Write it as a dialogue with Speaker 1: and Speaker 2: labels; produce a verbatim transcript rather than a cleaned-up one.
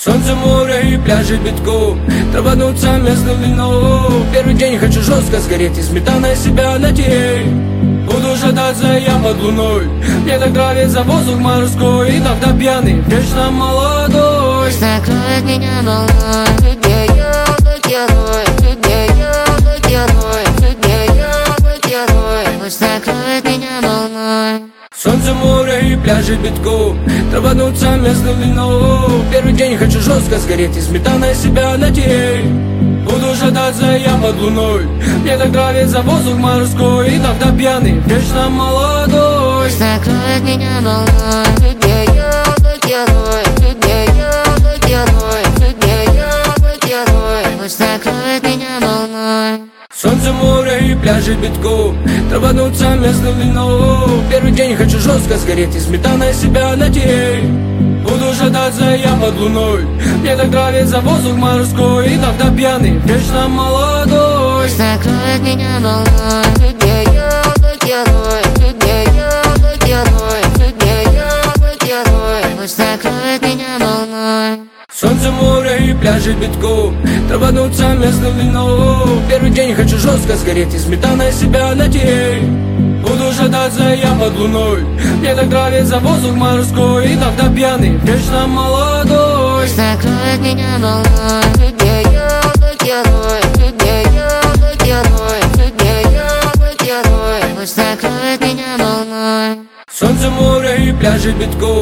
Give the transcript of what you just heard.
Speaker 1: Солнце, море и пляжи битком, травануться местным вином. Первый день хочу жестко сгореть, из метана себя натереть. Буду ждаться я под луной, мне так нравится воздух морской. Иногда пьяный, вечно молодой.
Speaker 2: Пусть накроет меня волной, где я как герой, где я как герой, где я как герой. Пусть накроет меня волной.
Speaker 1: Солнце, море и пляжи битком, травануться местным вином. Первый день хочу жестко сгореть, из метана себя натереть. Буду ждаться я под луной, мне так нравится воздух морской. Иногда пьяный, вечно молодой.
Speaker 2: Пусть накроет меня волной, где я как герой, где я как герой, где я как герой. Пусть накроет меня волной.
Speaker 1: Солнце, море и пляжи битком, травануться местным вином. Первый день хочу жестко сгореть, из метана себя натереть. Буду ждаться я под луной, мне так нравится воздух морской. Иногда пьяный, вечно молодой.
Speaker 2: Пусть накроет меня волной, где я как герой, где я как герой, где я как герой. Пусть накроет меня волной.
Speaker 1: Солнце, море и пляжи битком, травануться местным вином. Первый день хочу жестко сгореть, из метана себя натереть. Буду ждаться я под луной, мне так нравится воздух морской. Иногда пьяный, вечно молодой.
Speaker 2: Пусть накроет меня волной, где я как герой, где я как герой, где я как герой. Пусть накроет меня волной.
Speaker 1: Солнце, море и пляжи битком,